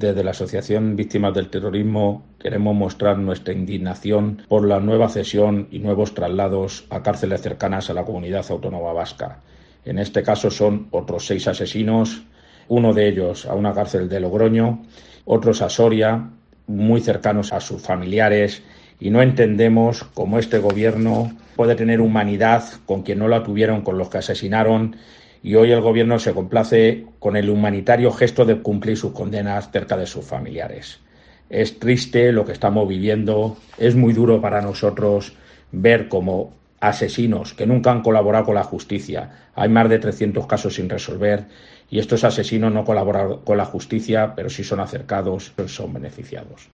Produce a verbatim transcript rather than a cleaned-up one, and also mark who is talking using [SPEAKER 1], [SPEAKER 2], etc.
[SPEAKER 1] Desde la Asociación Víctimas del Terrorismo queremos mostrar nuestra indignación por la nueva cesión y nuevos traslados a cárceles cercanas a la comunidad autónoma vasca. En este caso son otros seis asesinos, uno de ellos a una cárcel de Logroño, otros a Soria, muy cercanos a sus familiares, y no entendemos cómo este gobierno puede tener humanidad con quien no la tuvieron con los que asesinaron, y hoy el gobierno se complace con el humanitario gesto de cumplir sus condenas cerca de sus familiares. Es triste lo que estamos viviendo, es muy duro para nosotros ver cómo asesinos que nunca han colaborado con la justicia, hay más de trescientos casos sin resolver, y estos asesinos no colaboran con la justicia, pero sí son acercados, son beneficiados.